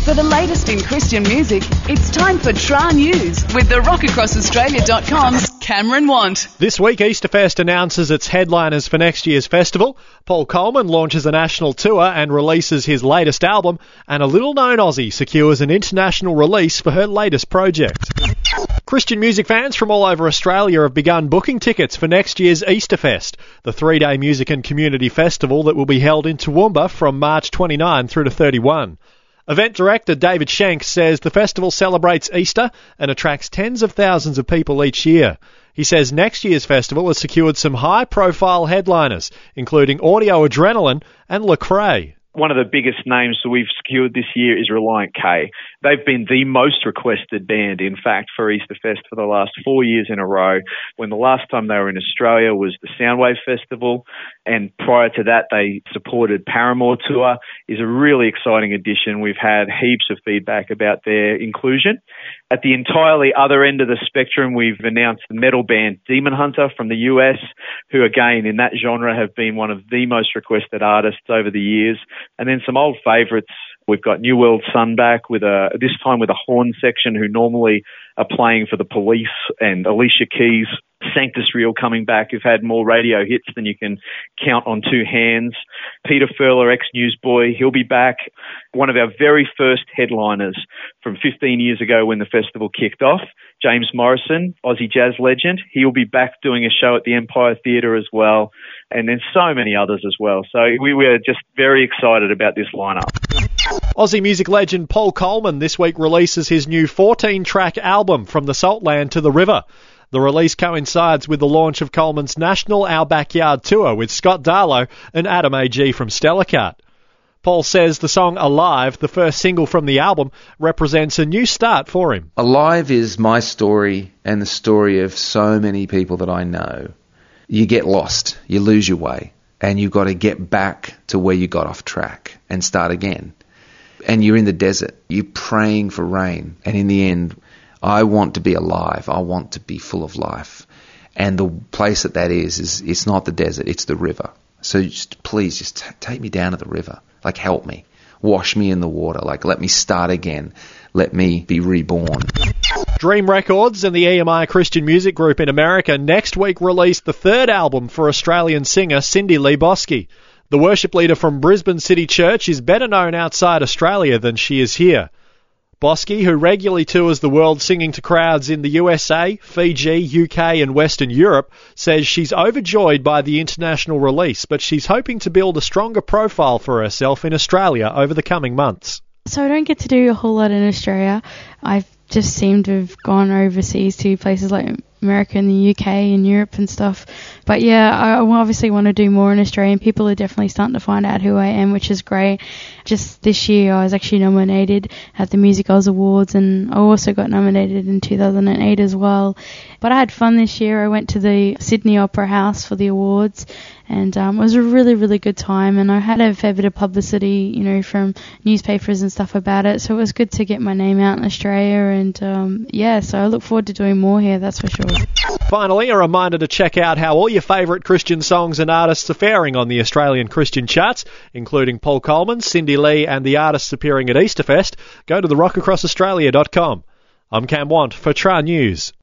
For the latest in Christian music, it's time for Tra News with the RockAcrossAustralia.com's Cameron Want. This week, Easterfest announces its headliners for next year's festival. Paul Coleman launches a national tour and releases his latest album, and a little-known Aussie secures an international release for her latest project. Christian music fans from all over Australia have begun booking tickets for next year's Easterfest, the three-day music and community festival that will be held in Toowoomba from March 29 through to 31. Event director David Schenk says the festival celebrates Easter and attracts tens of thousands of people each year. He says next year's festival has secured some high-profile headliners, including Audio Adrenaline and Lecrae. One of the biggest names that we've secured this year is Relient K. They've been the most requested band, in fact, for Easterfest for the last 4 years in a row. When the last time they were in Australia was the Soundwave Festival, and prior to that they supported Paramore Tour. Is a really exciting addition. We've had heaps of feedback about their inclusion. At the entirely other end of the spectrum, we've announced the metal band Demon Hunter from the US, who again in that genre have been one of the most requested artists over the years. And then some old favourites. We've got New World Sun back this time with a horn section who normally are playing for the Police, and Alicia Keys, Sanctus Real coming back, who've had more radio hits than you can count on two hands. Peter Furler, ex-Newsboy, he'll be back. One of our very first headliners from 15 years ago when the festival kicked off, James Morrison, Aussie jazz legend. He'll be back doing a show at the Empire Theatre as well, and then so many others as well. So we were just very excited about this lineup. Aussie music legend Paul Coleman this week releases his new 14-track album, From the Saltland to the River. The release coincides with the launch of Coleman's national Our Backyard tour with Scott Darlow and Adam A.G. from Stellarcut. Paul says the song Alive, the first single from the album, represents a new start for him. Alive is my story and the story of so many people that I know. You get lost, you lose your way, and you've got to get back to where you got off track and start again. And you're in the desert, you're praying for rain, and in the end, I want to be alive, I want to be full of life. And the place that is it's not the desert, it's the river. So please take me down to the river, like help me, wash me in the water, like let me start again, let me be reborn. Dream Records and the EMI Christian Music Group in America next week released the third album for Australian singer Cindy Lee Bosky. The worship leader from Brisbane City Church is better known outside Australia than she is here. Bosky, who regularly tours the world singing to crowds in the USA, Fiji, UK and Western Europe, says she's overjoyed by the international release, but she's hoping to build a stronger profile for herself in Australia over the coming months. So I don't get to do a whole lot in Australia. I've just seemed to have gone overseas to places like America and the UK and Europe and stuff. But yeah, I obviously want to do more in Australia, and people are definitely starting to find out who I am, which is great. Just this year I was actually nominated at the Music Oz Awards, and I also got nominated in 2008 as well. But I had fun this year. I went to the Sydney Opera House for the awards, and it was a really, really good time, and I had a fair bit of publicity, from newspapers and stuff about it, so it was good to get my name out in Australia, and so I look forward to doing more here, that's for sure. Finally, a reminder to check out how all your favourite Christian songs and artists are faring on the Australian Christian charts, including Paul Coleman, Cindy Lee and the artists appearing at Easterfest. Go to the RockAcrossAustralia.com. I'm Cam Want for Tra News.